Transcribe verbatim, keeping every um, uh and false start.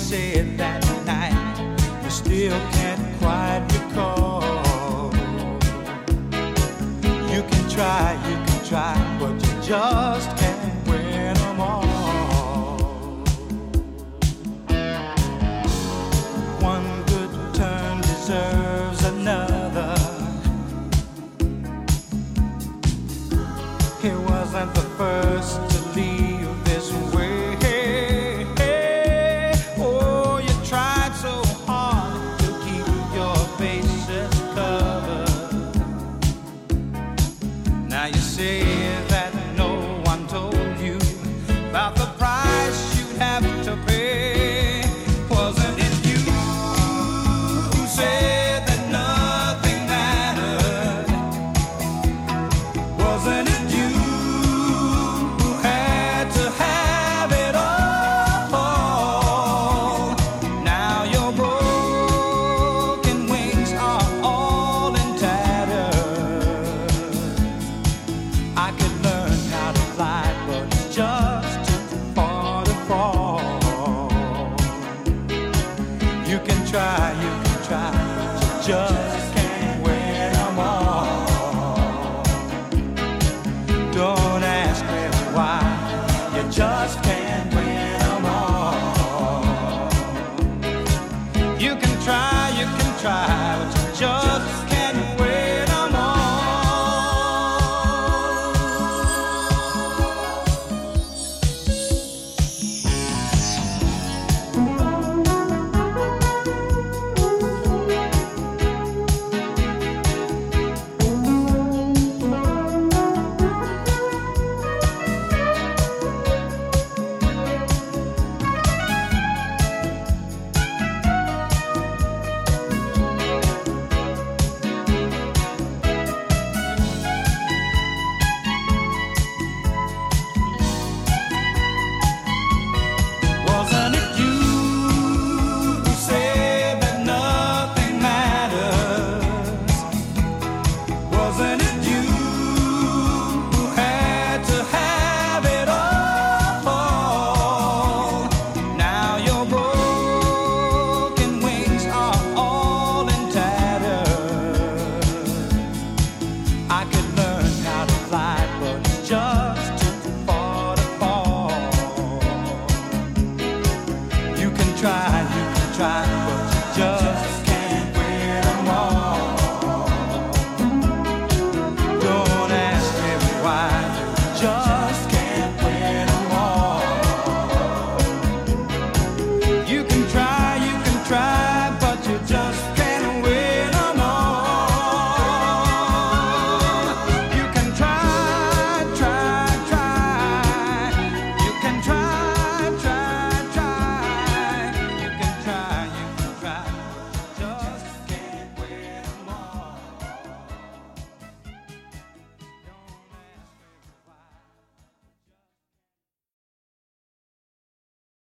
said that night you still can't quite recall. You can try, you can try, but you just can't win them all. One good turn deserves another. He wasn't the first to leave this way. Oh, you tried so hard to keep your bases covered. Now you say that no one told you about the price you'd have to pay. Wasn't it you who said that nothing mattered? Wasn't it you who had to have it all? Now your broken wings are all in tatters. I could learn how to fly, but it's just too far to fall. You can try, you can try, but you just can't win them all. Don't ask me why, you just can't win them all. You can try, you can try,